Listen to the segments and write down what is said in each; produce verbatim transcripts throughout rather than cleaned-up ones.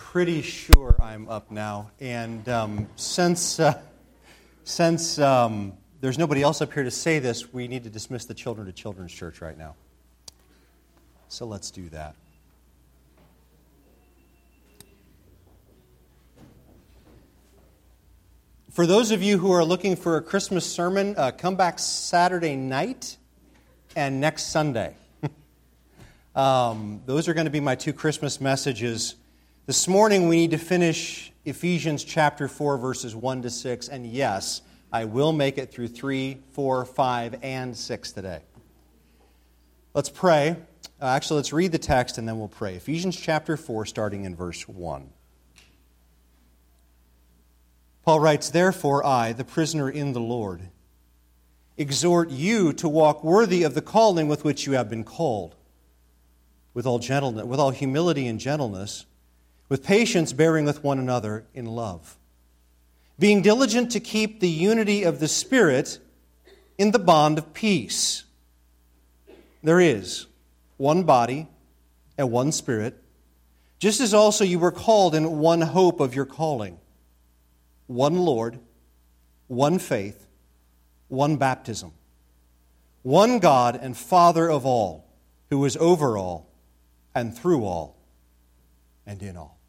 pretty sure I'm up now. And um, since uh, since um, there's nobody else up here to say this, we need to dismiss the children to Children's Church right now. So let's do that. For those of you who are looking for a Christmas sermon, uh, come back Saturday night and next Sunday. um, those are going to be my two Christmas messages. This morning we need to finish Ephesians chapter four, verses one to six. And yes, I will make it through three, four, five, and six today. Let's pray. Uh, actually, let's read the text and then we'll pray. Ephesians chapter four, starting in verse one. Paul writes, "Therefore I, the prisoner in the Lord, exhort you to walk worthy of the calling with which you have been called, with all gentleness, with all humility and gentleness, with patience bearing with one another in love, being diligent to keep the unity of the Spirit in the bond of peace. There is one body and one Spirit, just as also you were called in one hope of your calling. One Lord, one faith, one baptism, one God and Father of all, who is over all and through all and in all."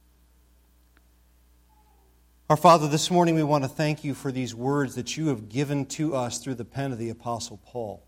Our Father, this morning we want to thank you for these words that you have given to us through the pen of the Apostle Paul.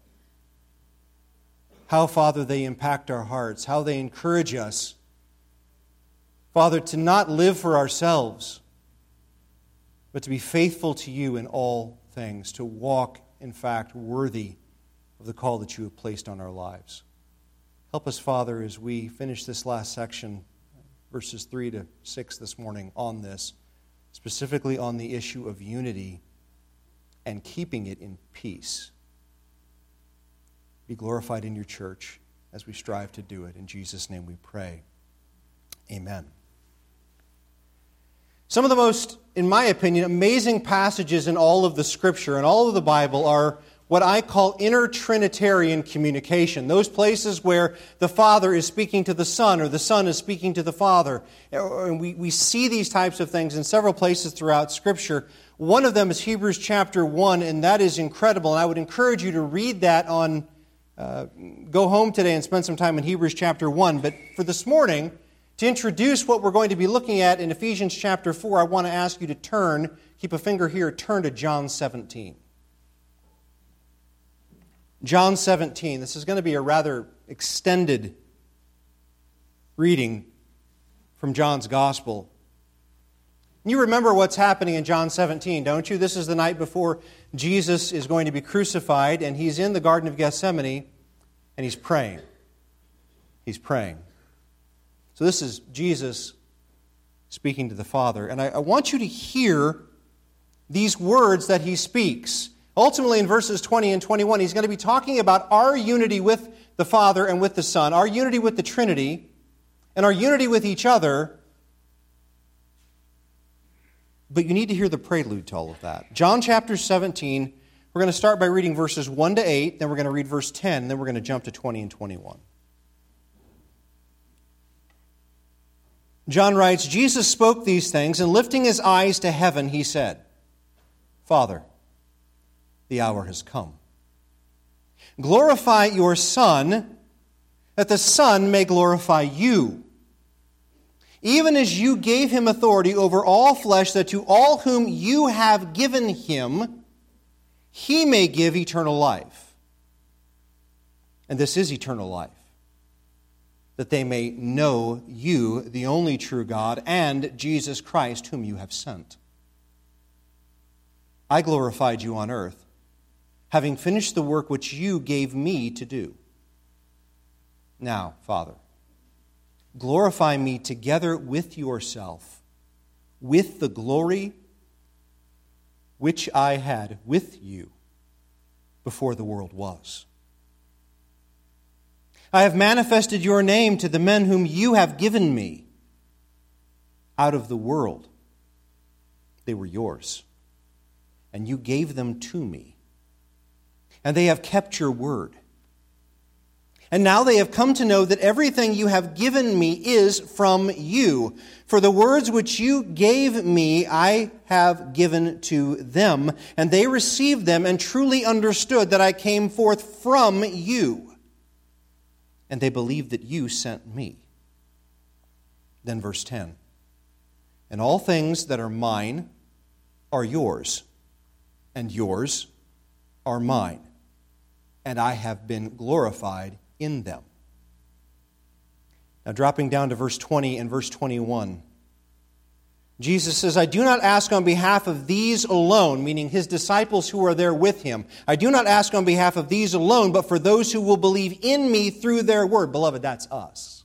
How, Father, they impact our hearts, how they encourage us, Father, to not live for ourselves, but to be faithful to you in all things, to walk, in fact, worthy of the call that you have placed on our lives. Help us, Father, as we finish this last section, verses three to six this morning, on this, specifically on the issue of unity and keeping it in peace. Be glorified in your church as we strive to do it. In Jesus' name we pray. Amen. Some of the most, in my opinion, amazing passages in all of the Scripture and all of the Bible are what I call inter-Trinitarian communication. Those places where the Father is speaking to the Son or the Son is speaking to the Father. And we, we see these types of things in several places throughout Scripture. One of them is Hebrews chapter one, and that is incredible. And I would encourage you to read that on, uh, go home today and spend some time in Hebrews chapter one. But for this morning, to introduce what we're going to be looking at in Ephesians chapter four, I want to ask you to turn, keep a finger here, turn to John seventeen. John seventeen. This is going to be a rather extended reading from John's Gospel. You remember what's happening in John seventeen, don't you? This is the night before Jesus is going to be crucified, and he's in the Garden of Gethsemane, and he's praying. He's praying. So this is Jesus speaking to the Father. And I, I want you to hear these words that he speaks. Ultimately, in verses twenty and twenty-one, he's going to be talking about our unity with the Father and with the Son, our unity with the Trinity, and our unity with each other. But you need to hear the prelude to all of that. John chapter seventeen, we're going to start by reading verses one to eight, then we're going to read verse ten, then we're going to jump to twenty and twenty-one. John writes, "Jesus spoke these things, and lifting his eyes to heaven, he said, 'Father, the hour has come. Glorify your Son, that the Son may glorify you, even as you gave him authority over all flesh, that to all whom you have given him, he may give eternal life. And this is eternal life, that they may know you, the only true God, and Jesus Christ, whom you have sent. I glorified you on earth, having finished the work which you gave me to do. Now, Father, glorify me together with yourself, with the glory which I had with you before the world was. I have manifested your name to the men whom you have given me. Out of the world they were yours, and you gave them to me, and they have kept your word. And now they have come to know that everything you have given me is from you. For the words which you gave me, I have given to them, and they received them and truly understood that I came forth from you. And they believed that you sent me. Then verse ten. And all things that are mine are yours, and yours are mine, and I have been glorified in them. Now dropping down to verse twenty and verse twenty-one. Jesus says, I do not ask on behalf of these alone, meaning his disciples who are there with him. I do not ask on behalf of these alone, but for those who will believe in me through their word. Beloved, that's us.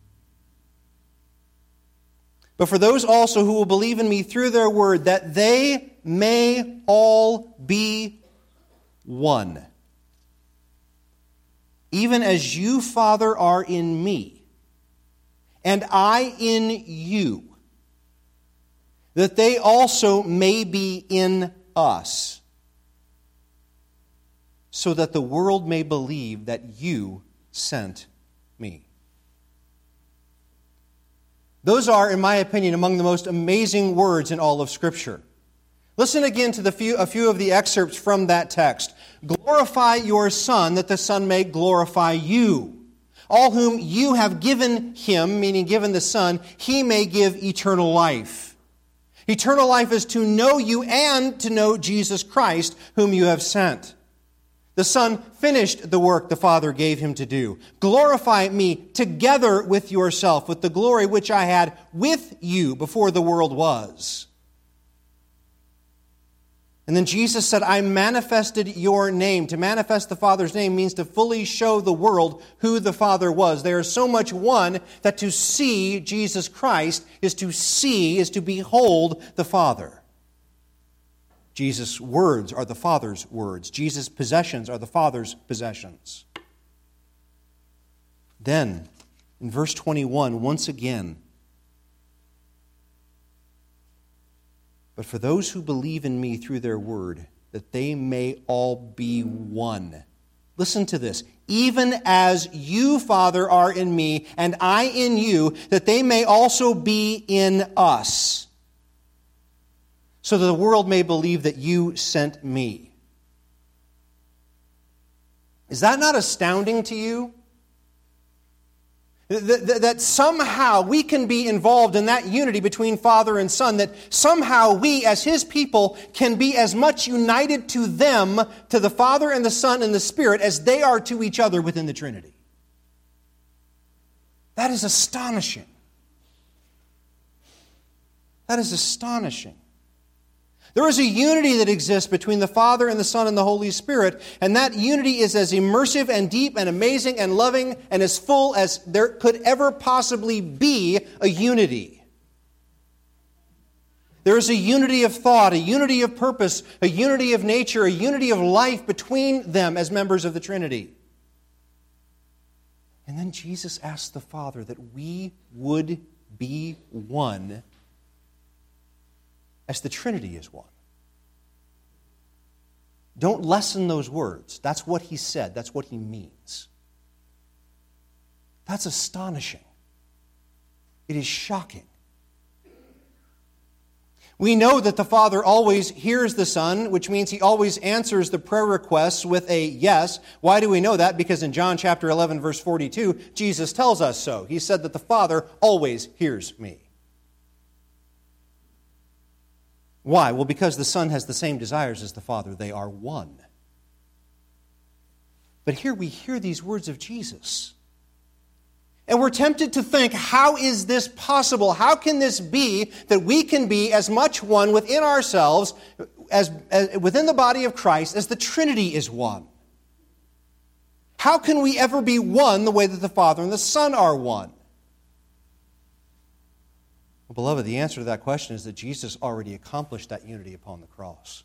But for those also who will believe in me through their word, that they may all be one. Even as you, Father, are in me, and I in you, that they also may be in us, so that the world may believe that you sent me. Those are, in my opinion, among the most amazing words in all of Scripture. Listen again to the few, a few of the excerpts from that text. Glorify your Son, that the Son may glorify you. All whom you have given him, meaning given the Son, he may give eternal life. Eternal life is to know you and to know Jesus Christ, whom you have sent. The Son finished the work the Father gave him to do. Glorify me together with yourself, with the glory which I had with you before the world was. And then Jesus said, I manifested your name. To manifest the Father's name means to fully show the world who the Father was. They are so much one that to see Jesus Christ is to see, is to behold the Father. Jesus' words are the Father's words. Jesus' possessions are the Father's possessions. Then, in verse twenty-one, once again, but for those who believe in me through their word, that they may all be one. Listen to this. Even as you, Father, are in me, and I in you, that they may also be in us, so that the world may believe that you sent me. Is that not astounding to you? That, that somehow we can be involved in that unity between Father and Son, that somehow we as his people can be as much united to them, to the Father and the Son and the Spirit, as they are to each other within the Trinity. That is astonishing. That is astonishing. There is a unity that exists between the Father and the Son and the Holy Spirit, and that unity is as immersive and deep and amazing and loving and as full as there could ever possibly be a unity. There is a unity of thought, a unity of purpose, a unity of nature, a unity of life between them as members of the Trinity. And then Jesus asked the Father that we would be one as the Trinity is one. Don't lessen those words. That's what he said. That's what he means. That's astonishing. It is shocking. We know that the Father always hears the Son, which means he always answers the prayer requests with a yes. Why do we know that? Because in John chapter eleven, verse forty-two, Jesus tells us so. He said that the Father always hears me. Why? Well, because the Son has the same desires as the Father. They are one. But here we hear these words of Jesus. And we're tempted to think, how is this possible? How can this be that we can be as much one within ourselves, as, as within the body of Christ, as the Trinity is one? How can we ever be one the way that the Father and the Son are one? Well, beloved, the answer to that question is that Jesus already accomplished that unity upon the cross.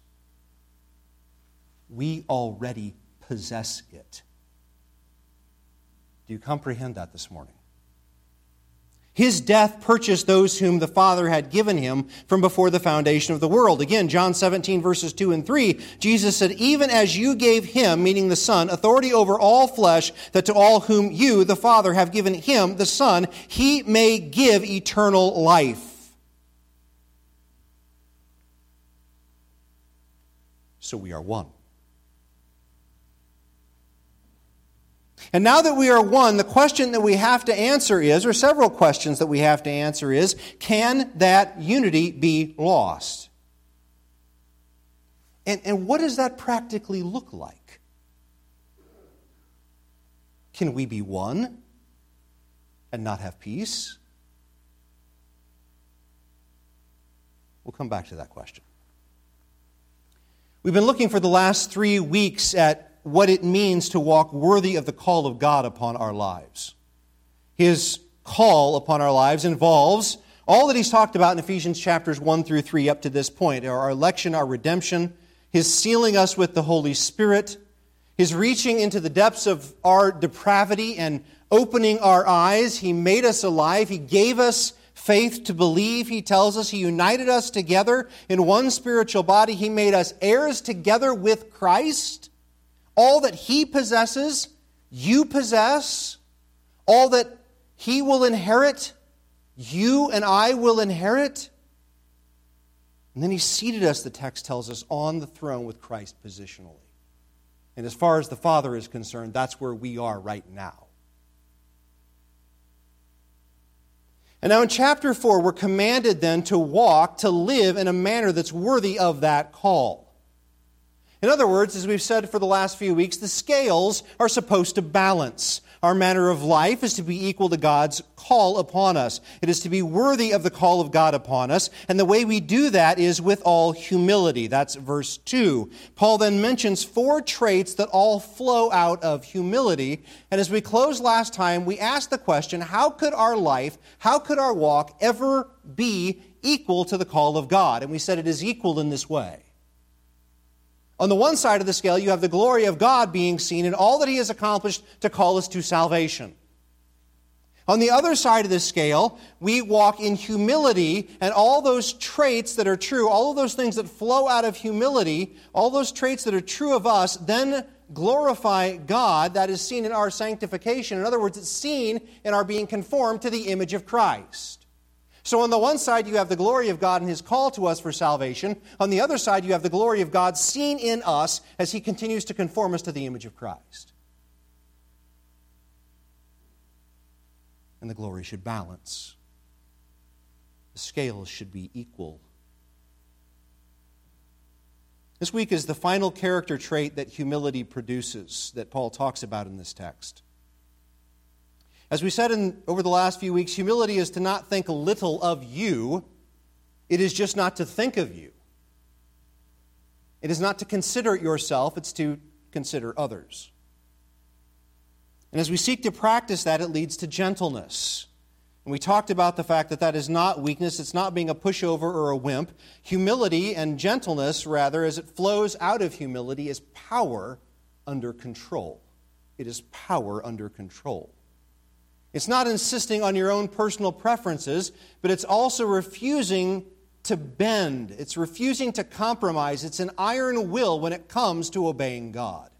We already possess it. Do you comprehend that this morning? His death purchased those whom the Father had given him from before the foundation of the world. Again, John seventeen, verses two and three, Jesus said, even as you gave him, meaning the Son, authority over all flesh, that to all whom you, the Father, have given him, the Son, he may give eternal life. So we are one. And now that we are one, the question that we have to answer is, or several questions that we have to answer is, can that unity be lost? And, and what does that practically look like? Can we be one and not have peace? We'll come back to that question. We've been looking for the last three weeks at what it means to walk worthy of the call of God upon our lives. His call upon our lives involves all that he's talked about in Ephesians chapters one through three up to this point. Our election, our redemption, his sealing us with the Holy Spirit, his reaching into the depths of our depravity and opening our eyes. He made us alive. He gave us faith to believe. He tells us he united us together in one spiritual body. He made us heirs together with Christ. All that he possesses, you possess. All that he will inherit, you and I will inherit. And then he seated us, the text tells us, on the throne with Christ positionally. And as far as the Father is concerned, that's where we are right now. And now in chapter four, we're commanded then to walk, to live in a manner that's worthy of that call. In other words, as we've said for the last few weeks, the scales are supposed to balance. Our manner of life is to be equal to God's call upon us. It is to be worthy of the call of God upon us. And the way we do that is with all humility. That's verse two. Paul then mentions four traits that all flow out of humility. And as we closed last time, we asked the question, how could our life, how could our walk ever be equal to the call of God? And we said it is equal in this way. On the one side of the scale, you have the glory of God being seen in all that he has accomplished to call us to salvation. On the other side of the scale, we walk in humility, and all those traits that are true, all of those things that flow out of humility, all those traits that are true of us, then glorify God. That is seen in our sanctification. In other words, it's seen in our being conformed to the image of Christ. So on the one side, you have the glory of God and his call to us for salvation. On the other side, you have the glory of God seen in us as he continues to conform us to the image of Christ. And the glory should balance. The scales should be equal. This week is the final character trait that humility produces that Paul talks about in this text. As we said in, over the last few weeks, humility is to not think little of you. It is just not to think of you. It is not to consider yourself. It's to consider others. And as we seek to practice that, it leads to gentleness. And we talked about the fact that that is not weakness. It's not being a pushover or a wimp. Humility and gentleness, rather, as it flows out of humility, is power under control. It is power under control. It's not insisting on your own personal preferences, but it's also refusing to bend. It's refusing to compromise. It's an iron will when it comes to obeying God.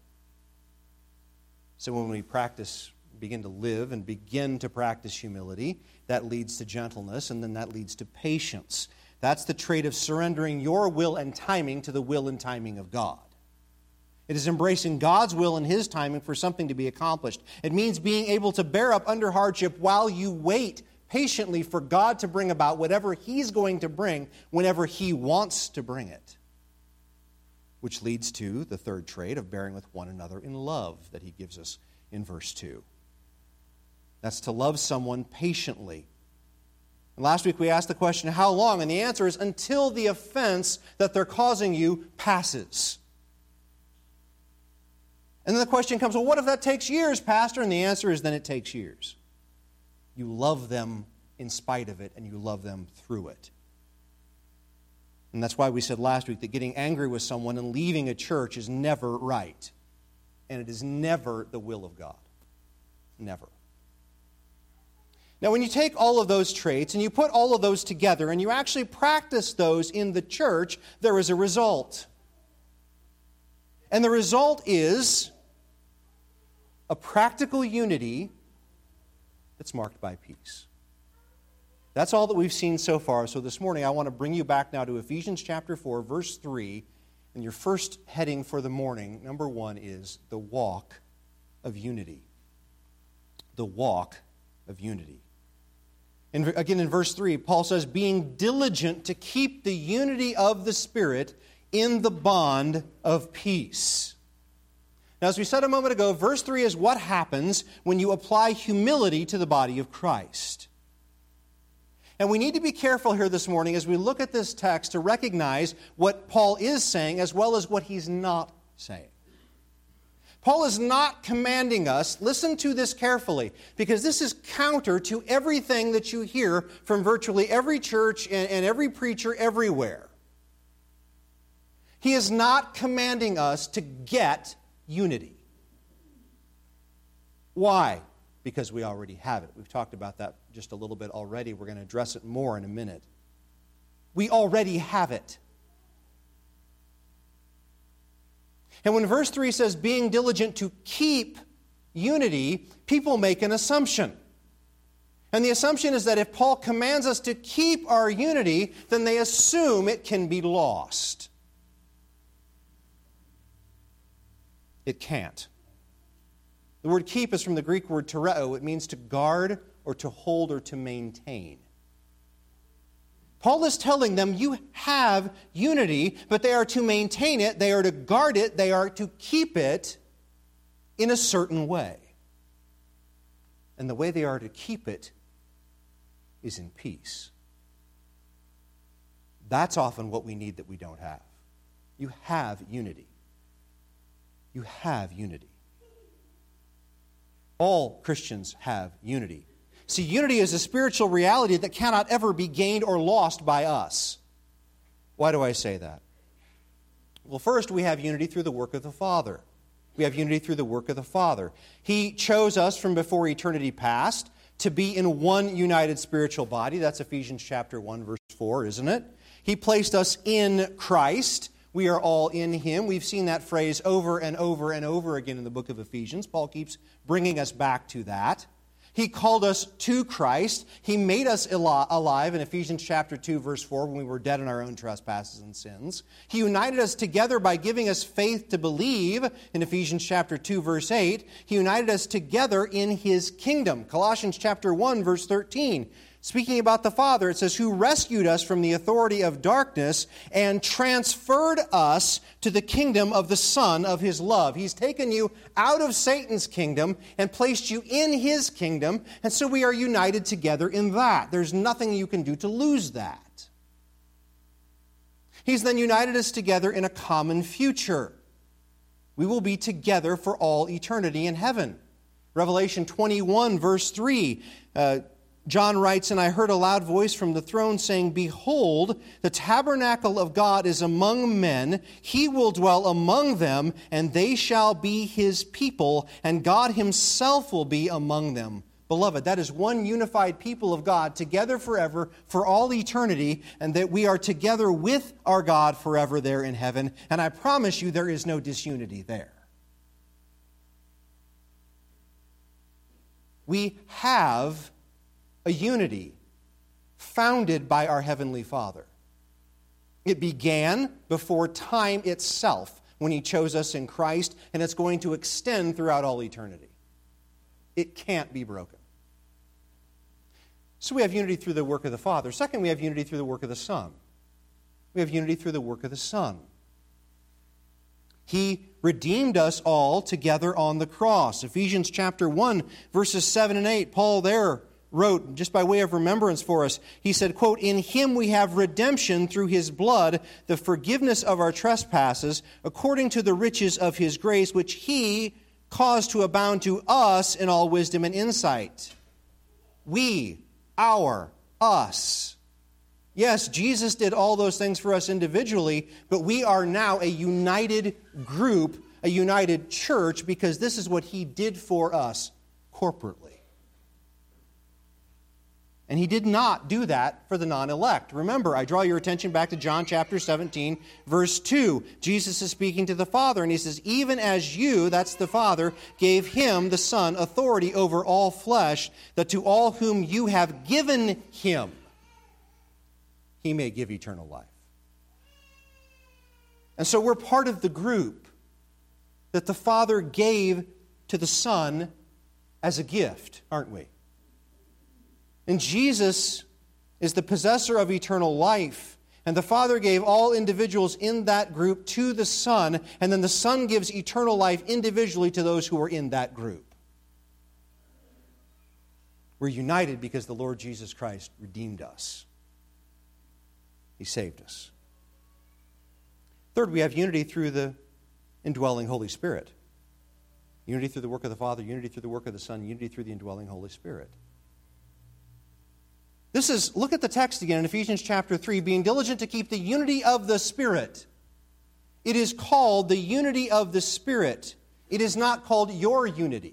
So when we practice, begin to live and begin to practice humility, that leads to gentleness, and then that leads to patience. That's the trait of surrendering your will and timing to the will and timing of God. It is embracing God's will and his timing for something to be accomplished. It means being able to bear up under hardship while you wait patiently for God to bring about whatever he's going to bring whenever he wants to bring it. Which leads to the third trait of bearing with one another in love that he gives us in verse two. That's to love someone patiently. And last week we asked the question, how long? And the answer is until the offense that they're causing you passes. And then the question comes, well, what if that takes years, Pastor? And the answer is then it takes years. You love them in spite of it, and you love them through it. And that's why we said last week that getting angry with someone and leaving a church is never right. And it is never the will of God. Never. Now, when you take all of those traits and you put all of those together and you actually practice those in the church, there is a result. And the result is a practical unity that's marked by peace. That's all that we've seen so far. So this morning I want to bring you back now to Ephesians chapter four, verse three. And your first heading for the morning, number one, is the walk of unity. The walk of unity. And again, in verse three, Paul says, being diligent to keep the unity of the Spirit in the bond of peace. Now, as we said a moment ago, verse three is what happens when you apply humility to the body of Christ. And we need to be careful here this morning as we look at this text to recognize what Paul is saying as well as what he's not saying. Paul is not commanding us, listen to this carefully, because this is counter to everything that you hear from virtually every church and, and every preacher everywhere. He is not commanding us to get unity. Why? Because we already have it. We've talked about that just a little bit already. We're going to address it more in a minute. We already have it. And when verse three says, being diligent to keep unity, people make an assumption. And the assumption is that if Paul commands us to keep our unity, then they assume it can be lost. It can't. The word keep is from the Greek word tereo. It means to guard or to hold or to maintain. Paul is telling them you have unity, but they are to maintain it, they are to guard it, they are to keep it in a certain way. And the way they are to keep it is in peace. That's often what we need that we don't have. You have unity. You have unity. All Christians have unity. See, unity is a spiritual reality that cannot ever be gained or lost by us. Why do I say that? Well, first, we have unity through the work of the Father. We have unity through the work of the Father. He chose us from before eternity past to be in one united spiritual body. That's Ephesians chapter one, verse four, isn't it? He placed us in Christ. We are all in Him. We've seen that phrase over and over and over again in the book of Ephesians. Paul keeps bringing us back to that. He called us to Christ. He made us alive in Ephesians chapter two, verse four, when we were dead in our own trespasses and sins. He united us together by giving us faith to believe in Ephesians chapter two, verse eight. He united us together in His kingdom. Colossians chapter one, verse thirteen. Speaking about the Father, it says, who rescued us from the authority of darkness and transferred us to the kingdom of the Son of His love. He's taken you out of Satan's kingdom and placed you in His kingdom, and so we are united together in that. There's nothing you can do to lose that. He's then united us together in a common future. We will be together for all eternity in heaven. Revelation twenty-one, verse three, uh, John writes, and I heard a loud voice from the throne saying, behold, the tabernacle of God is among men. He will dwell among them, and they shall be His people, and God Himself will be among them. Beloved, that is one unified people of God, together forever, for all eternity, and that we are together with our God forever there in heaven. And I promise you, there is no disunity there. We have a unity founded by our Heavenly Father. It began before time itself when He chose us in Christ, and it's going to extend throughout all eternity. It can't be broken. So we have unity through the work of the Father. Second, we have unity through the work of the Son. We have unity through the work of the Son. He redeemed us all together on the cross. Ephesians chapter one, verses seven and eight, Paul there wrote, just by way of remembrance for us, he said, quote, in Him we have redemption through His blood, the forgiveness of our trespasses, according to the riches of His grace, which He caused to abound to us in all wisdom and insight. We, our, us. Yes, Jesus did all those things for us individually, but we are now a united group, a united church, because this is what He did for us corporately. And he did not do that for the non-elect. Remember, I draw your attention back to John chapter seventeen, verse two. Jesus is speaking to the Father, and he says, even as you, that's the Father, gave him, the Son, authority over all flesh, that to all whom you have given him, he may give eternal life. And so we're part of the group that the Father gave to the Son as a gift, aren't we? And Jesus is the possessor of eternal life. And the Father gave all individuals in that group to the Son, and then the Son gives eternal life individually to those who are in that group. We're united because the Lord Jesus Christ redeemed us. He saved us. Third, we have unity through the indwelling Holy Spirit. Unity through the work of the Father, unity through the work of the Son, unity through the indwelling Holy Spirit. This is, look at the text again in Ephesians chapter three, being diligent to keep the unity of the Spirit. It is called the unity of the Spirit. It is not called your unity.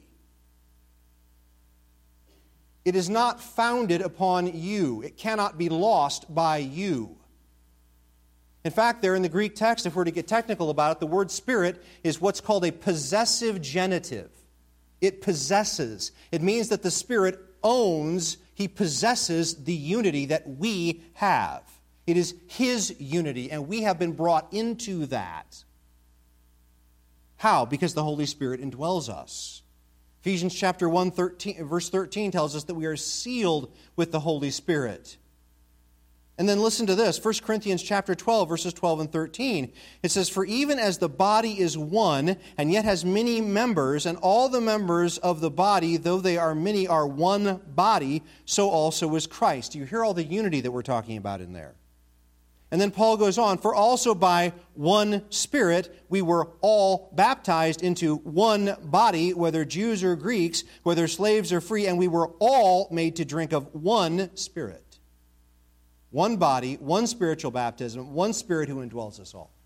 It is not founded upon you. It cannot be lost by you. In fact, there in the Greek text, if we're to get technical about it, the word Spirit is what's called a possessive genitive. It possesses. It means that the Spirit owns, He possesses the unity that we have. It is His unity, and we have been brought into that. How? Because the Holy Spirit indwells us. Ephesians chapter one, thirteen, verse thirteen tells us that we are sealed with the Holy Spirit. And then listen to this, First Corinthians chapter twelve, verses twelve and thirteen. It says, "For even as the body is one, and yet has many members, and all the members of the body, though they are many, are one body, so also is Christ." Do you hear all the unity that we're talking about in there? And then Paul goes on, "For also by one Spirit we were all baptized into one body, whether Jews or Greeks, whether slaves or free, and we were all made to drink of one Spirit." One body, one spiritual baptism, one Spirit who indwells us all.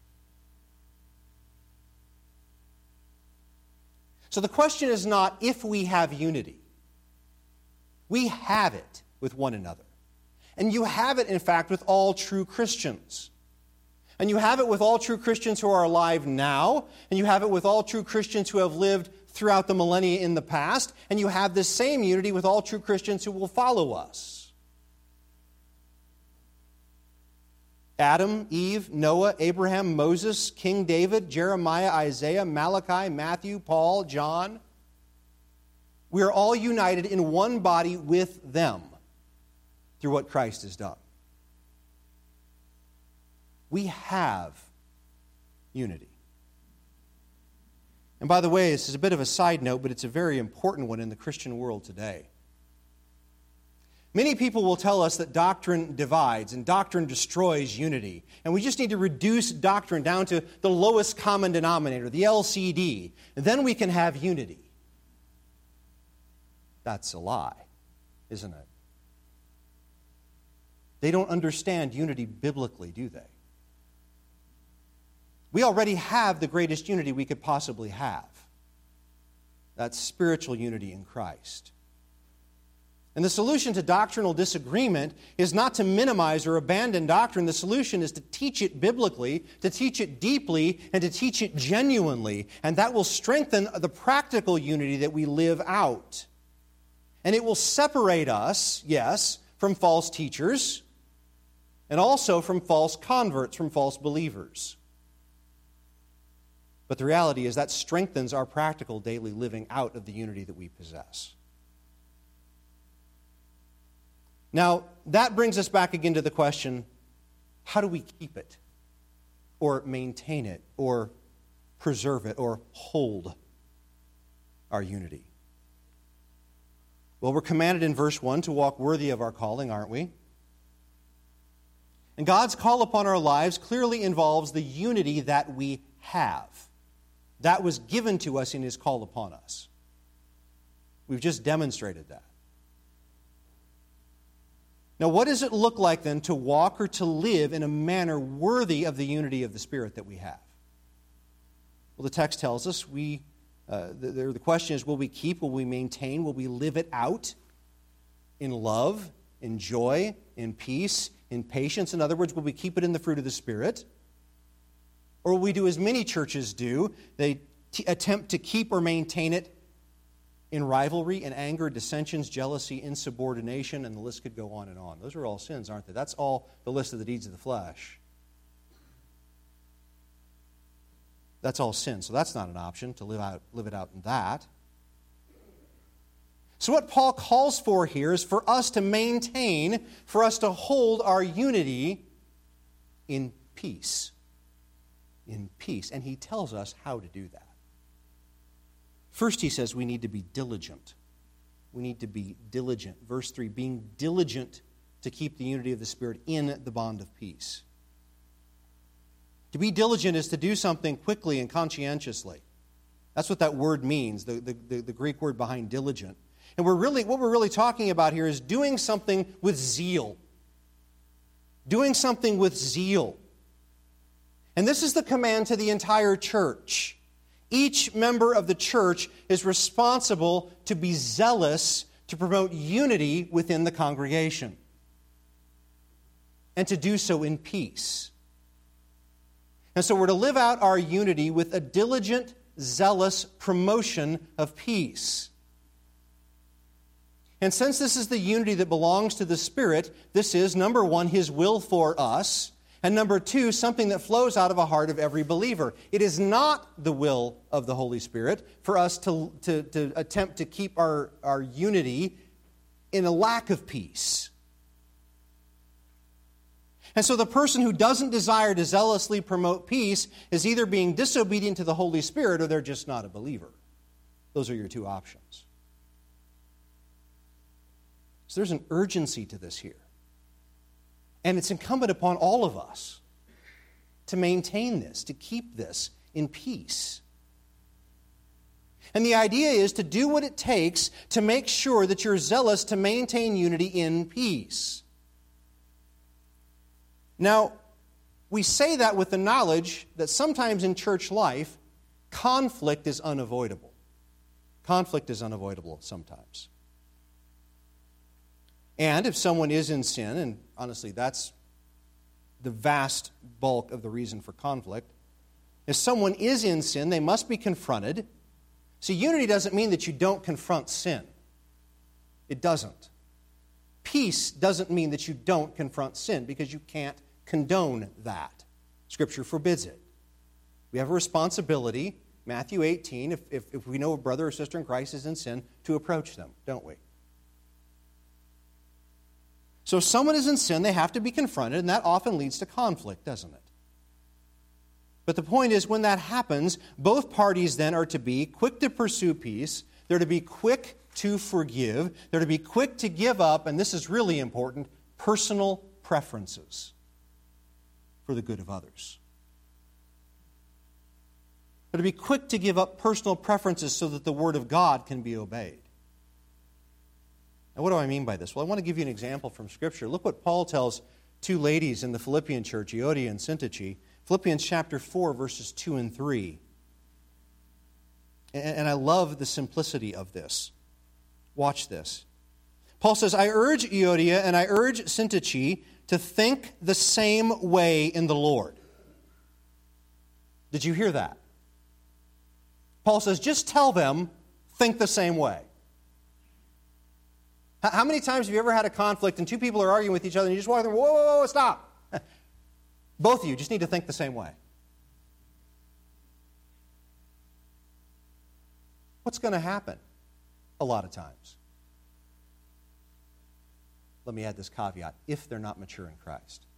So the question is not if we have unity. We have it with one another. And you have it, in fact, with all true Christians. And you have it with all true Christians who are alive now, and you have it with all true Christians who have lived throughout the millennia in the past, and you have this same unity with all true Christians who will follow us. Adam, Eve, Noah, Abraham, Moses, King David, Jeremiah, Isaiah, Malachi, Matthew, Paul, John. We are all united in one body with them through what Christ has done. We have unity. And by the way, this is a bit of a side note, but it's a very important one in the Christian world today. Many people will tell us that doctrine divides and doctrine destroys unity. And we just need to reduce doctrine down to the lowest common denominator, the L C D. And then we can have unity. That's a lie, isn't it? They don't understand unity biblically, do they? We already have the greatest unity we could possibly have. That's spiritual unity in Christ. And the solution to doctrinal disagreement is not to minimize or abandon doctrine. The solution is to teach it biblically, to teach it deeply, and to teach it genuinely. And that will strengthen the practical unity that we live out. And it will separate us, yes, from false teachers, and also from false converts, from false believers. But the reality is that strengthens our practical daily living out of the unity that we possess. Now, that brings us back again to the question, how do we keep it, or maintain it, or preserve it, or hold our unity? Well, we're commanded in verse one to walk worthy of our calling, aren't we? And God's call upon our lives clearly involves the unity that we have. That was given to us in His call upon us. We've just demonstrated that. Now, what does it look like then to walk or to live in a manner worthy of the unity of the Spirit that we have? Well, the text tells us we. Uh, the, the question is, will we keep, will we maintain, will we live it out in love in joy, in peace, in patience? In other words, will we keep it in the fruit of the Spirit? Or will we do as many churches do? They t- attempt to keep or maintain it in rivalry and anger, dissensions, jealousy, insubordination, and the list could go on and on. Those are all sins, aren't they? That's all the list of the deeds of the flesh. That's all sin. So that's not an option to live out, live it out in that. So what Paul calls for here is for us to maintain, for us to hold our unity in peace. In peace. And he tells us how to do that. First, he says we need to be diligent. We need to be diligent. Verse three, being diligent to keep the unity of the Spirit in the bond of peace. To be diligent is to do something quickly and conscientiously. That's what that word means, the, the, the, the Greek word behind diligent. And we're really, what we're really talking about here is doing something with zeal. Doing something with zeal. And this is the command to the entire church. Each member of the church is responsible to be zealous to promote unity within the congregation. And to do so in peace. And so we're to live out our unity with a diligent, zealous promotion of peace. And since this is the unity that belongs to the Spirit, this is, number one, His will for us, and number two, something that flows out of the heart of every believer. It is not the will of the Holy Spirit for us to, to, to attempt to keep our, our unity in a lack of peace. And so the person who doesn't desire to zealously promote peace is either being disobedient to the Holy Spirit or they're just not a believer. Those are your two options. So there's an urgency to this here. And it's incumbent upon all of us to maintain this, to keep this in peace. And the idea is to do what it takes to make sure that you're zealous to maintain unity in peace. Now, we say that with the knowledge that sometimes in church life, conflict is unavoidable. Conflict is unavoidable sometimes. And if someone is in sin, and honestly, that's the vast bulk of the reason for conflict, if someone is in sin, they must be confronted. See, unity doesn't mean that you don't confront sin. It doesn't. Peace doesn't mean that you don't confront sin, because you can't condone that. Scripture forbids it. We have a responsibility, Matthew eighteen, if, if, if we know a brother or sister in Christ is in sin, to approach them, don't we? So if someone is in sin, they have to be confronted, and that often leads to conflict, doesn't it? But the point is, when that happens, both parties then are to be quick to pursue peace, they're to be quick to forgive, they're to be quick to give up, and this is really important, personal preferences for the good of others. They're to be quick to give up personal preferences so that the Word of God can be obeyed. Now, what do I mean by this? Well, I want to give you an example from Scripture. Look what Paul tells two ladies in the Philippian church, Euodia and Syntyche. Philippians chapter four, verses two and three. And I love the simplicity of this. Watch this. Paul says, I urge Euodia and I urge Syntyche to think the same way in the Lord. Did you hear that? Paul says, just tell them, think the same way. How many times have you ever had a conflict and two people are arguing with each other and you just walk them, whoa, whoa, whoa, stop. Both of you just need to think the same way. What's going to happen a lot of times? Let me add this caveat. If they're not mature in Christ.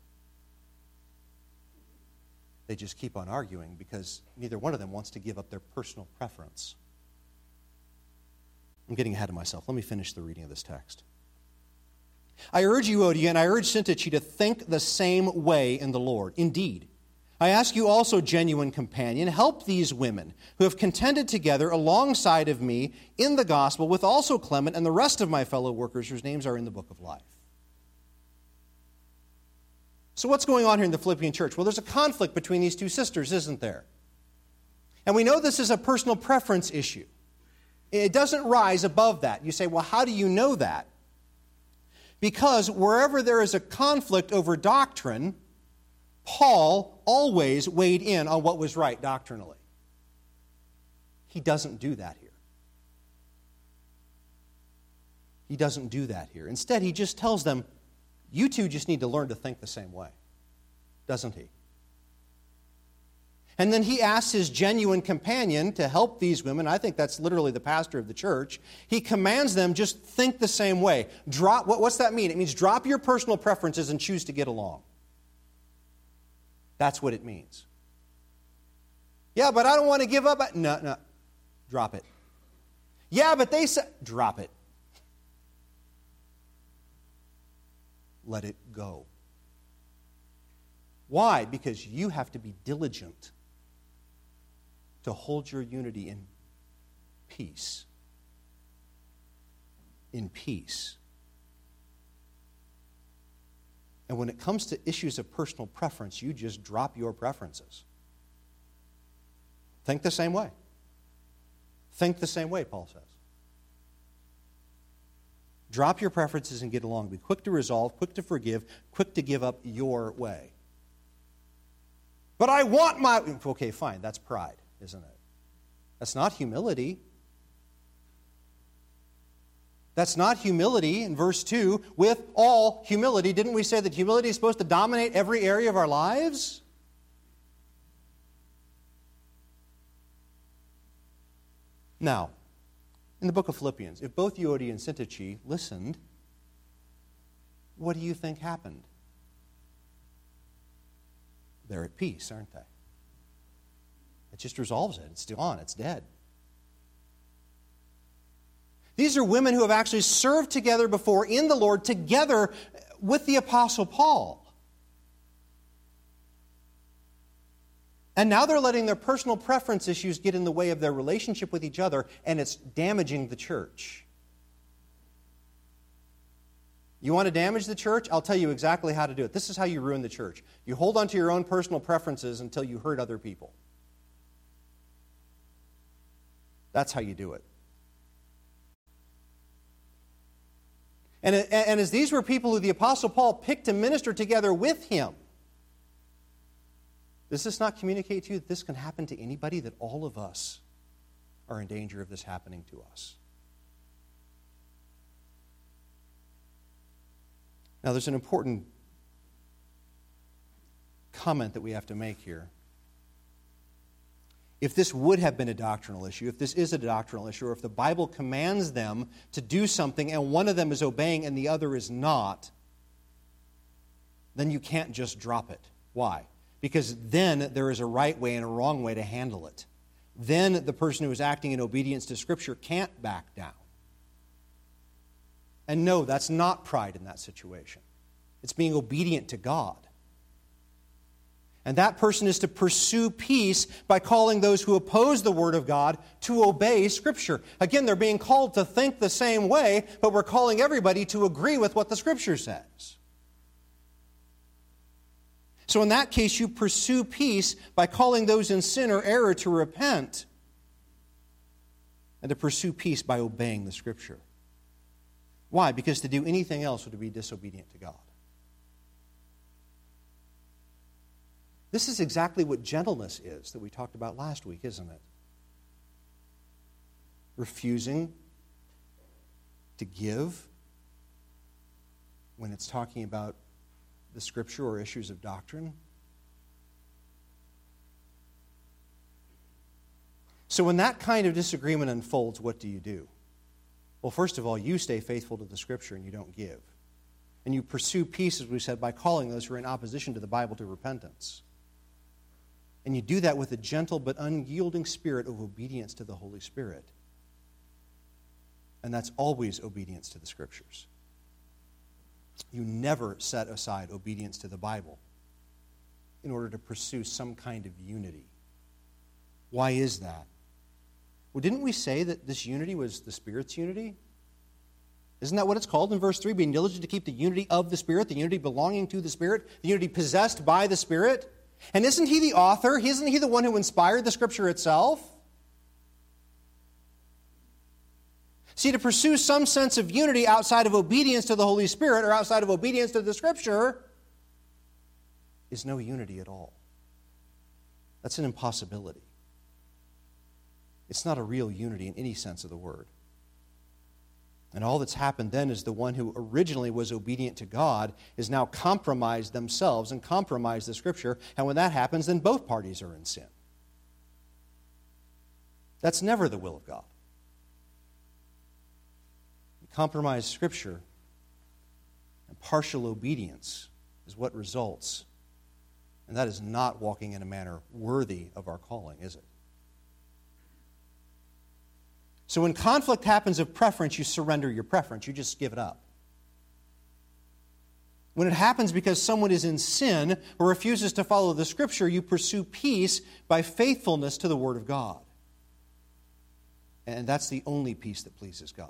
They just keep on arguing because neither one of them wants to give up their personal preference. I'm getting ahead of myself. Let me finish the reading of this text. I urge you, Euodia, and I urge Syntyche to think the same way in the Lord. Indeed, I ask you also, genuine companion, help these women who have contended together alongside of me in the gospel with also Clement and the rest of my fellow workers whose names are in the book of life. So what's going on here in the Philippian church? Well, there's a conflict between these two sisters, isn't there? And we know this is a personal preference issue. It doesn't rise above that. You say, well, how do you know that? Because wherever there is a conflict over doctrine, Paul always weighed in on what was right doctrinally. He doesn't do that here. He doesn't do that here. Instead, he just tells them, you two just need to learn to think the same way. Doesn't he? And then he asks his genuine companion to help these women. I think that's literally the pastor of the church. He commands them just think the same way. Drop. What, what's that mean? It means drop your personal preferences and choose to get along. That's what it means. Yeah, but I don't want to give up. No, no. Drop it. Yeah, but they said, drop it. Let it go. Why? Because you have to be diligent to hold your unity in peace. In peace. And when it comes to issues of personal preference, you just drop your preferences. Think the same way. Think the same way, Paul says. Drop your preferences and get along. Be quick to resolve, quick to forgive, quick to give up your way. But I want my... Okay, fine, that's pride, isn't it? That's not humility. That's not humility. In verse two, with all humility, didn't we say that humility is supposed to dominate every area of our lives? Now, in the book of Philippians, if both Euodia and Syntyche listened, what do you think happened? They're at peace, aren't they? It just resolves it. It's gone. It's dead. These are women who have actually served together before in the Lord, together with the Apostle Paul. And now they're letting their personal preference issues get in the way of their relationship with each other, and it's damaging the church. You want to damage the church? I'll tell you exactly how to do it. This is how you ruin the church. You hold on to your own personal preferences until you hurt other people. That's how you do it. And, and as these were people who the Apostle Paul picked to minister together with him, does this not communicate to you that this can happen to anybody, that all of us are in danger of this happening to us? Now, there's an important comment that we have to make here. If this would have been a doctrinal issue, if this is a doctrinal issue, or if the Bible commands them to do something and one of them is obeying and the other is not, then you can't just drop it. Why? Because then there is a right way and a wrong way to handle it. Then the person who is acting in obedience to Scripture can't back down. And no, that's not pride in that situation. It's being obedient to God. And that person is to pursue peace by calling those who oppose the Word of God to obey Scripture. Again, they're being called to think the same way, but we're calling everybody to agree with what the Scripture says. So in that case, you pursue peace by calling those in sin or error to repent, and to pursue peace by obeying the Scripture. Why? Because to do anything else would be disobedient to God. This is exactly what gentleness is that we talked about last week, isn't it? Refusing to give when it's talking about the Scripture or issues of doctrine. So when that kind of disagreement unfolds, what do you do? Well, first of all, you stay faithful to the Scripture and you don't give. And you pursue peace, as we said, by calling those who are in opposition to the Bible to repentance. And you do that with a gentle but unyielding spirit of obedience to the Holy Spirit. And that's always obedience to the Scriptures. You never set aside obedience to the Bible in order to pursue some kind of unity. Why is that? Well, didn't we say that this unity was the Spirit's unity? Isn't that what it's called in verse three? Being diligent to keep the unity of the Spirit, the unity belonging to the Spirit, the unity possessed by the Spirit. And isn't He the author? Isn't He the one who inspired the Scripture itself? See, to pursue some sense of unity outside of obedience to the Holy Spirit or outside of obedience to the Scripture is no unity at all. That's an impossibility. It's not a real unity in any sense of the word. And all that's happened then is the one who originally was obedient to God is now compromised themselves and compromised the Scripture. And when that happens, then both parties are in sin. That's never the will of God. Compromised Scripture and partial obedience is what results. And that is not walking in a manner worthy of our calling, is it? So when conflict happens of preference, you surrender your preference. You just give it up. When it happens because someone is in sin or refuses to follow the Scripture, you pursue peace by faithfulness to the Word of God. And that's the only peace that pleases God.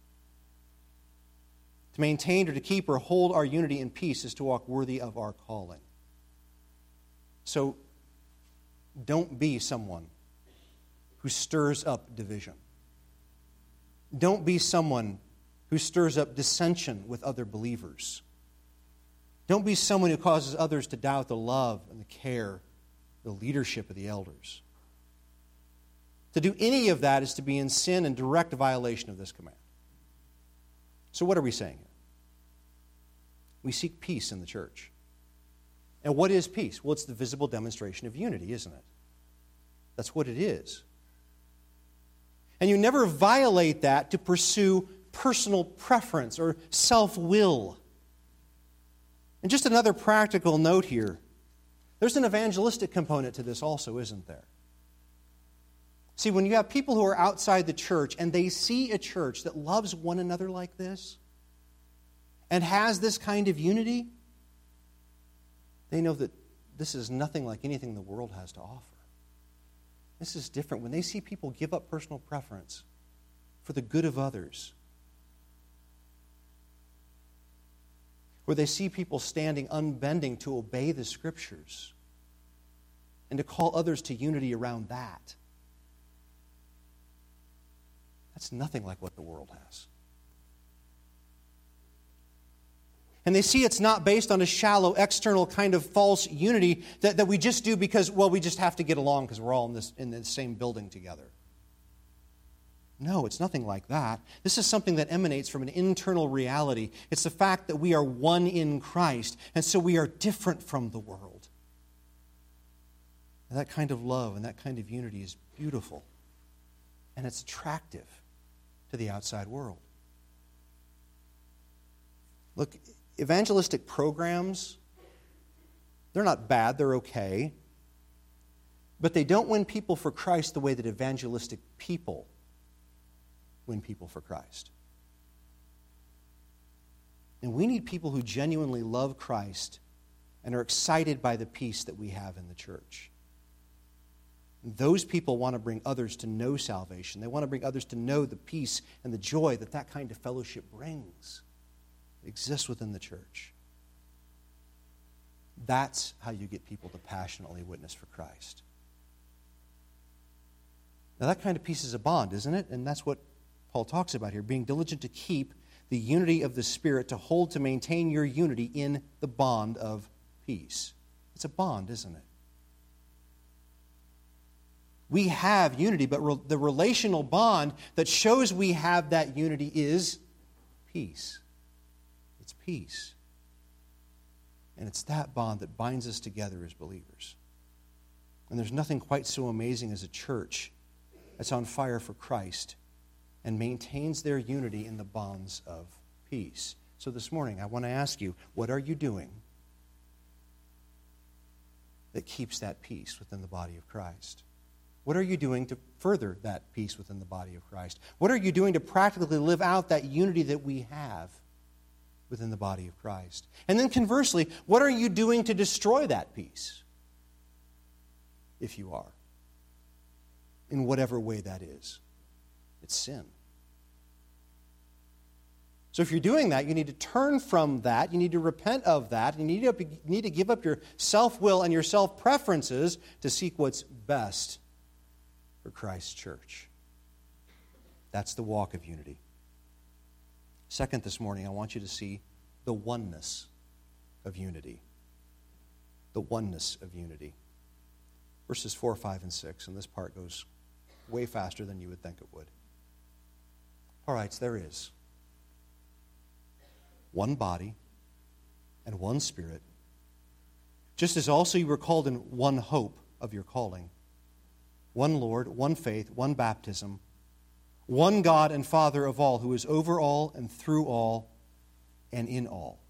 To maintain or to keep or hold our unity in peace is to walk worthy of our calling. So don't be someone who stirs up division. Don't be someone who stirs up dissension with other believers. Don't be someone who causes others to doubt the love and the care, the leadership of the elders. To do any of that is to be in sin and direct violation of this command. So what are we saying here? We seek peace in the church. And what is peace? Well, it's the visible demonstration of unity, isn't it? That's what it is. And you never violate that to pursue personal preference or self-will. And just another practical note here. There's an evangelistic component to this also, isn't there? See, when you have people who are outside the church and they see a church that loves one another like this and has this kind of unity, they know that this is nothing like anything the world has to offer. This is different. When they see people give up personal preference for the good of others, where they see people standing unbending to obey the Scriptures and to call others to unity around that, that's nothing like what the world has. And they see it's not based on a shallow, external kind of false unity that, that we just do because, well, we just have to get along because we're all in this in the same building together. No, it's nothing like that. This is something that emanates from an internal reality. It's the fact that we are one in Christ, and so we are different from the world. And that kind of love and that kind of unity is beautiful, and it's attractive to the outside world. Look, evangelistic programs, they're not bad, they're okay. But they don't win people for Christ the way that evangelistic people win people for Christ. And we need people who genuinely love Christ and are excited by the peace that we have in the church. And those people want to bring others to know salvation. They want to bring others to know the peace and the joy that that kind of fellowship brings. Exists within the church. That's how you get people to passionately witness for Christ. Now that kind of peace is a bond, isn't it? And that's what Paul talks about here, being diligent to keep the unity of the Spirit, to hold, to maintain your unity in the bond of peace. It's a bond, isn't it? We have unity, but re- the relational bond that shows we have that unity is peace. It's peace. And it's that bond that binds us together as believers. And there's nothing quite so amazing as a church that's on fire for Christ and maintains their unity in the bonds of peace. So this morning, I want to ask you, what are you doing that keeps that peace within the body of Christ? What are you doing to further that peace within the body of Christ? What are you doing to practically live out that unity that we have within the body of Christ? And then conversely, what are you doing to destroy that peace? If you are. In whatever way that is. It's sin. So if you're doing that, you need to turn from that. You need to repent of that. You need to, you need to give up your self-will and your self-preferences to seek what's best for Christ's church. That's the walk of unity. Second, this morning, I want you to see the oneness of unity. The oneness of unity. Verses four, five, and six, and this part goes way faster than you would think it would. Paul writes, there is one body and one Spirit, just as also you were called in one hope of your calling. One Lord, one faith, one baptism, one God and Father of all, who is over all and through all and in all.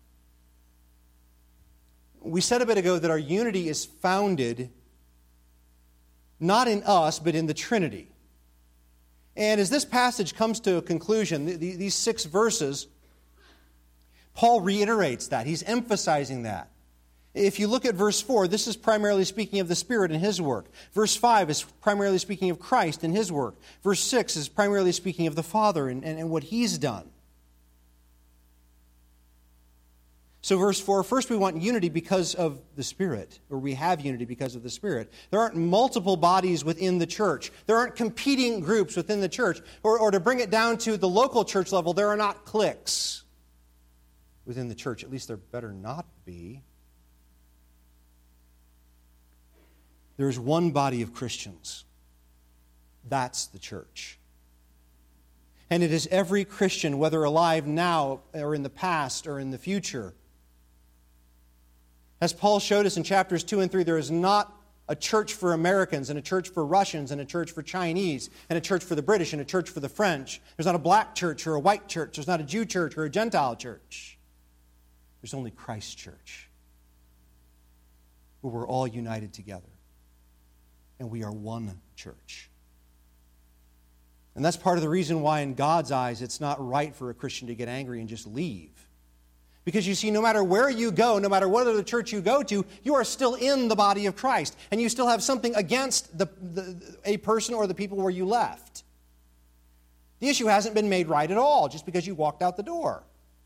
We said a bit ago that our unity is founded not in us, but in the Trinity. And as this passage comes to a conclusion, these six verses, Paul reiterates that. He's emphasizing that. If you look at verse four, this is primarily speaking of the Spirit and His work. Verse five is primarily speaking of Christ and His work. Verse six is primarily speaking of the Father and, and, and what He's done. So verse four, first we want unity because of the Spirit, or we have unity because of the Spirit. There aren't multiple bodies within the church. There aren't competing groups within the church. Or, or to bring it down to the local church level, there are not cliques within the church. At least there better not be. There's one body of Christians. That's the church. And it is every Christian, whether alive now or in the past or in the future. As Paul showed us in chapters two and three, there is not a church for Americans and a church for Russians and a church for Chinese and a church for the British and a church for the French. There's not a black church or a white church. There's not a Jew church or a Gentile church. There's only Christ's church, where we're all united together. And we are one church. And that's part of the reason why in God's eyes it's not right for a Christian to get angry and just leave. Because you see, no matter where you go, no matter what other church you go to, you are still in the body of Christ. And you still have something against the, the, a person or the people where you left. The issue hasn't been made right at all just because you walked out the door.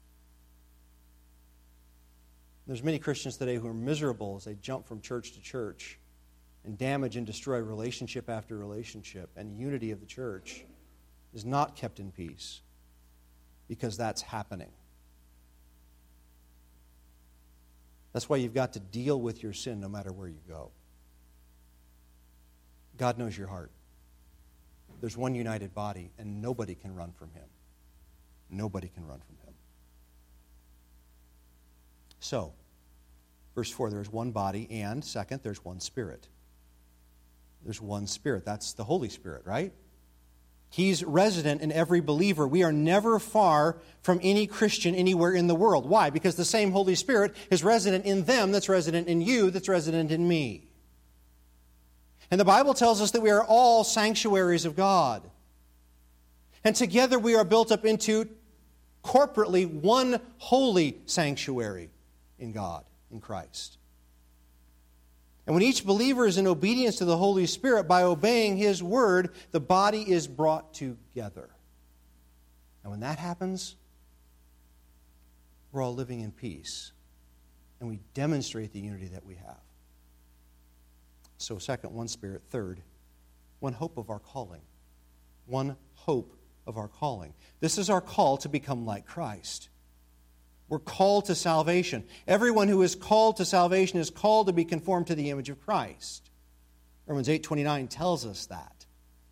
There's many Christians today who are miserable as they jump from church to church and damage and destroy relationship after relationship, and unity of the church is not kept in peace because that's happening. That's why you've got to deal with your sin no matter where you go. God knows your heart. There's one united body, and nobody can run from Him. Nobody can run from Him. So, verse four, there is one body, and second, there's one Spirit. There's one Spirit. That's the Holy Spirit, right? He's resident in every believer. We are never far from any Christian anywhere in the world. Why? Because the same Holy Spirit is resident in them, that's resident in you, that's resident in me. And the Bible tells us that we are all sanctuaries of God. And together we are built up into, corporately, one holy sanctuary in God, in Christ. And when each believer is in obedience to the Holy Spirit, by obeying His word, the body is brought together. And when that happens, we're all living in peace. And we demonstrate the unity that we have. So second, one Spirit. Third, one hope of our calling. One hope of our calling. This is our call to become like Christ. We're called to salvation. Everyone who is called to salvation is called to be conformed to the image of Christ. Romans eight twenty-nine tells us that.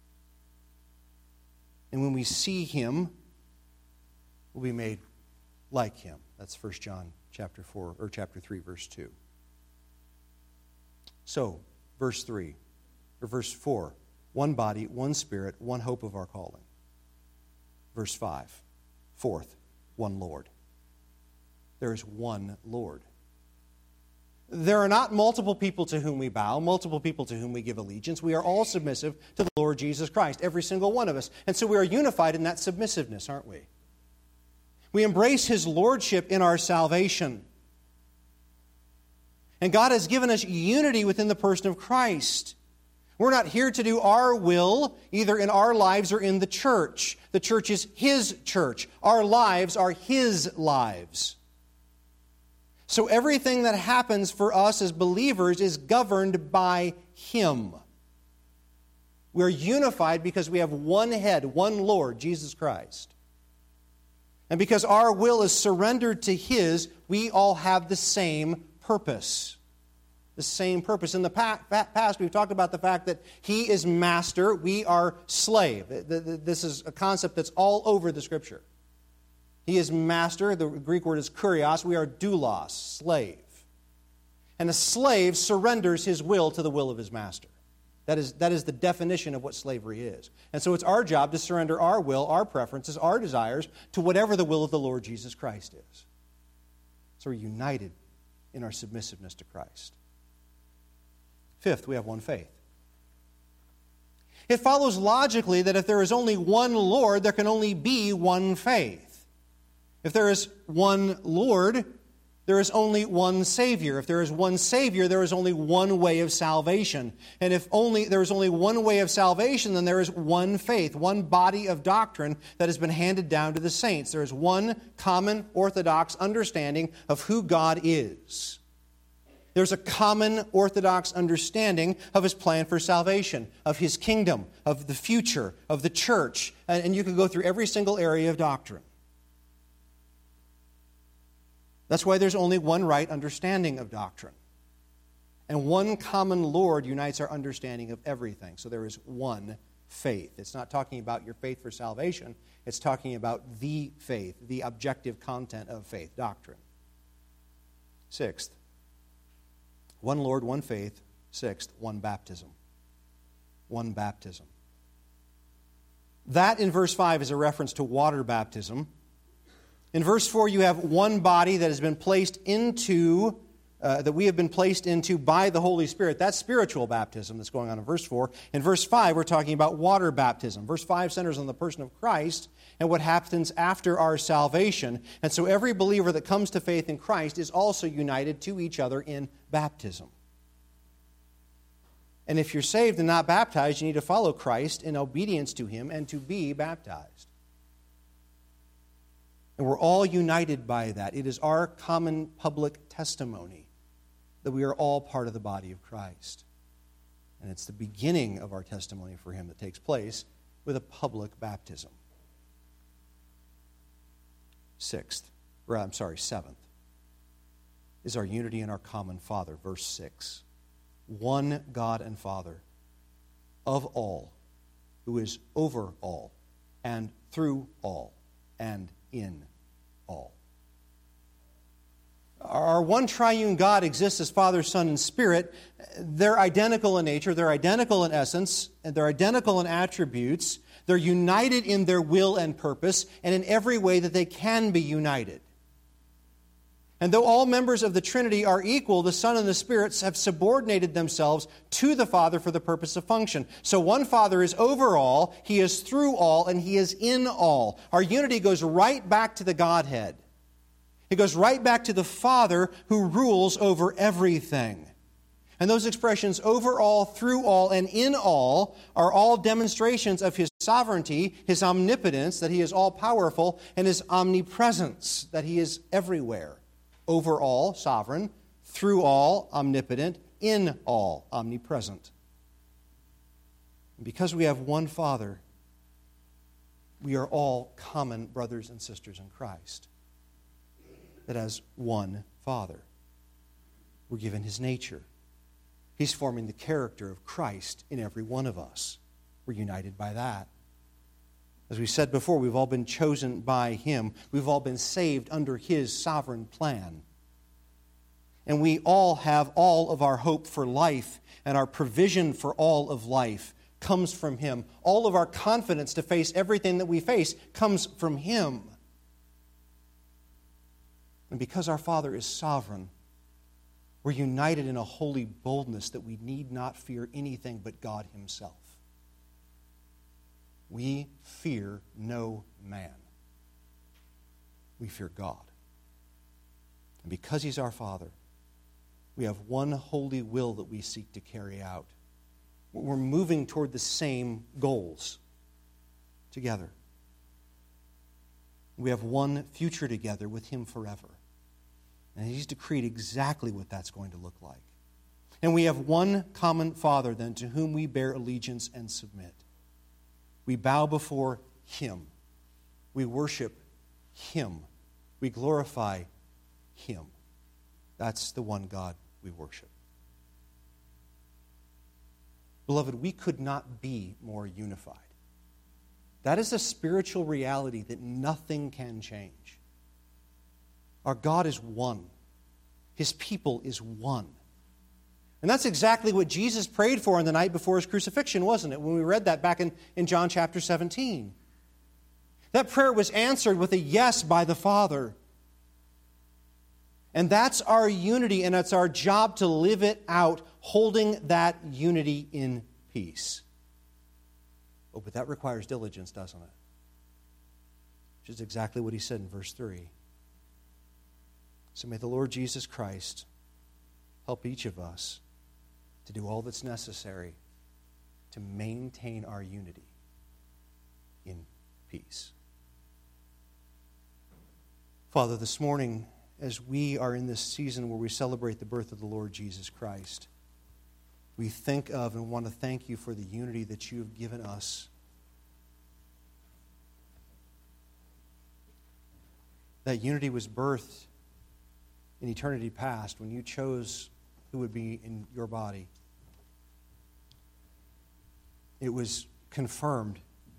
And when we see Him, we'll be made like Him. That's First John chapter four or chapter three, verse two. So, verse three, or verse four, one body, one Spirit, one hope of our calling. Verse five, fourth, one Lord. There is one Lord. There are not multiple people to whom we bow, multiple people to whom we give allegiance. We are all submissive to the Lord Jesus Christ, every single one of us. And so we are unified in that submissiveness, aren't we? We embrace His lordship in our salvation. And God has given us unity within the person of Christ. We're not here to do our will, either in our lives or in the church. The church is His church. Our lives are His lives. So everything that happens for us as believers is governed by Him. We're unified because we have one head, one Lord, Jesus Christ. And because our will is surrendered to His, we all have the same purpose. The same purpose. In the past, we've talked about the fact that He is master, we are slave. This is a concept that's all over the Scripture. He is master, the Greek word is kurios, we are doulos, slave. And a slave surrenders his will to the will of his master. That is, that is the definition of what slavery is. And so it's our job to surrender our will, our preferences, our desires to whatever the will of the Lord Jesus Christ is. So we're united in our submissiveness to Christ. Fifth, we have one faith. It follows logically that if there is only one Lord, there can only be one faith. If there is one Lord, there is only one Savior. If there is one Savior, there is only one way of salvation. And if only there is only one way of salvation, then there is one faith, one body of doctrine that has been handed down to the saints. There is one common orthodox understanding of who God is. There's a common orthodox understanding of His plan for salvation, of His kingdom, of the future, of the church. And you can go through every single area of doctrine. That's why there's only one right understanding of doctrine. And one common Lord unites our understanding of everything. So there is one faith. It's not talking about your faith for salvation. It's talking about the faith, the objective content of faith, doctrine. Sixth, one Lord, one faith. Sixth, one baptism. One baptism. That in verse five is a reference to water baptism. In verse four, you have one body that has been placed into, uh, that we have been placed into by the Holy Spirit. That's spiritual baptism that's going on in verse four. In verse five, we're talking about water baptism. Verse five centers on the person of Christ and what happens after our salvation. And so every believer that comes to faith in Christ is also united to each other in baptism. And if you're saved and not baptized, you need to follow Christ in obedience to Him and to be baptized. And we're all united by that. It is our common public testimony that we are all part of the body of Christ. And it's the beginning of our testimony for Him that takes place with a public baptism. Sixth, or I'm sorry, seventh, is our unity in our common Father. Verse six. One God and Father of all, who is over all, and through all, and in all. Our one triune God exists as Father, Son, and Spirit. They're identical in nature, they're identical in essence, and they're identical in attributes. They're united in their will and purpose, and in every way that they can be united. And though all members of the Trinity are equal, the Son and the Spirit have subordinated themselves to the Father for the purpose of function. So one Father is over all, He is through all, and He is in all. Our unity goes right back to the Godhead. It goes right back to the Father who rules over everything. And those expressions, over all, through all, and in all, are all demonstrations of His sovereignty, His omnipotence, that He is all-powerful, and His omnipresence, that He is everywhere. Over all, sovereign, through all, omnipotent, in all, omnipresent. And because we have one Father, we are all common brothers and sisters in Christ. That as one Father, we're given His nature. He's forming the character of Christ in every one of us. We're united by that. As we said before, we've all been chosen by Him. We've all been saved under His sovereign plan. And we all have all of our hope for life and our provision for all of life comes from Him. All of our confidence to face everything that we face comes from Him. And because our Father is sovereign, we're united in a holy boldness that we need not fear anything but God Himself. We fear no man. We fear God. And because He's our Father, we have one holy will that we seek to carry out. We're moving toward the same goals together. We have one future together with Him forever. And He's decreed exactly what that's going to look like. And we have one common Father, then, to whom we bear allegiance and submit. We bow before Him. We worship Him. We glorify Him. That's the one God we worship. Beloved, we could not be more unified. That is a spiritual reality that nothing can change. Our God is one. His people is one. And that's exactly what Jesus prayed for on the night before His crucifixion, wasn't it? When we read that back in, in John chapter seventeen. That prayer was answered with a yes by the Father. And that's our unity, and it's our job to live it out, holding that unity in peace. Oh, but that requires diligence, doesn't it? Which is exactly what He said in verse three. So may the Lord Jesus Christ help each of us to do all that's necessary to maintain our unity in peace. Father, this morning, as we are in this season where we celebrate the birth of the Lord Jesus Christ, we think of and want to thank You for the unity that You have given us. That unity was birthed in eternity past when You chose who would be in Your body. It was confirmed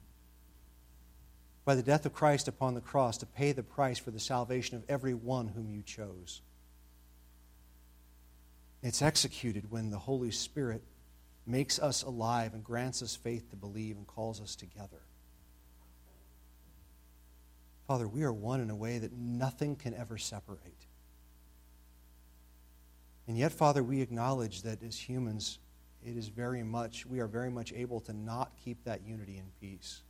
by the death of Christ upon the cross to pay the price for the salvation of every one whom You chose. It's executed when the Holy Spirit makes us alive and grants us faith to believe and calls us together. Father, we are one in a way that nothing can ever separate. And yet, Father, we acknowledge that as humans, it is very much, we are very much able to not keep that unity in peace.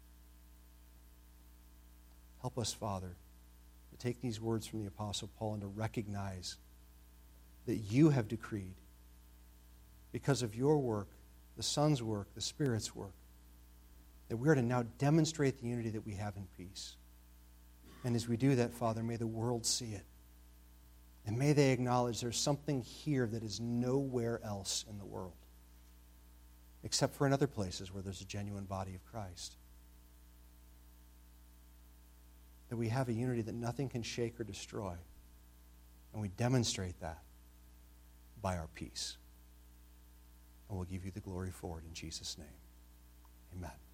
Help us, Father, to take these words from the Apostle Paul and to recognize that You have decreed, because of Your work, the Son's work, the Spirit's work, that we are to now demonstrate the unity that we have in peace. And as we do that, Father, may the world see it. And may they acknowledge there's something here that is nowhere else in the world, except for in other places where there's a genuine body of Christ. That we have a unity that nothing can shake or destroy. And we demonstrate that by our peace. And we'll give You the glory for it in Jesus' name. Amen.